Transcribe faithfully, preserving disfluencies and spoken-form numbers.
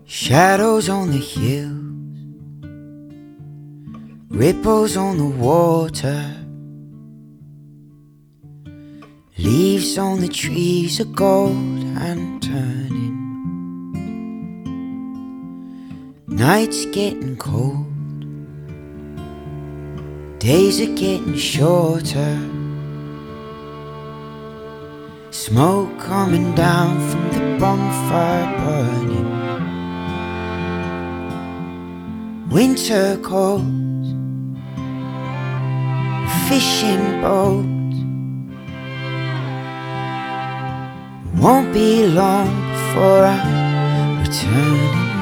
Shadows on the hills, ripples on the water, leaves on the trees are gold and turning. Nights getting cold, days are getting shorter. Smoke coming down from the bonfire burning. Winter calls, fishing boats. Won't be long before I'm returning.